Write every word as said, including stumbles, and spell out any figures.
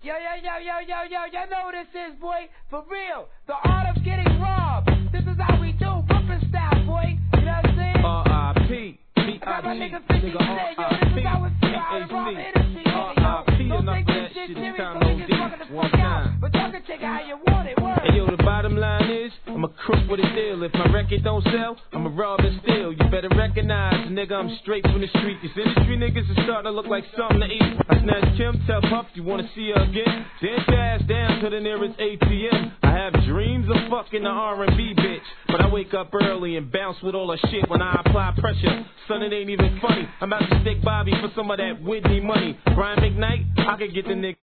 Yo, yo, yo, yo, yo, yo, y'all know what this is, boy. For real. The art of getting robbed. This is how we do. Brooklyn style, boy. You know what I'm saying? R I P B I G nigga fifty nigga said, yo, this is how it's feel. I rob energy, nigga, yo. R I P Don't enough take of this that shit shit, serious, it's time so to niggas O fucking the D one fuck out. time. But y'all can take it how you want it, word. Hey yo, the bottom line is, I'm a crook with a deal. If my record don't sell, I'm a rob and steal. You better recognize, nigga, I'm straight from the street. These industry niggas are starting to look like something to eat. I snatch Kim, tell Puff, you wanna see her again? Dance your ass down to the nearest A T M. I have dreams of fucking the R and B bitch, but I wake up early and bounce with all the shit when I apply pressure. Son, it ain't even funny. I'm about to stick Bobby for some of that Whitney money. Brian McKnight, I could get the nigga.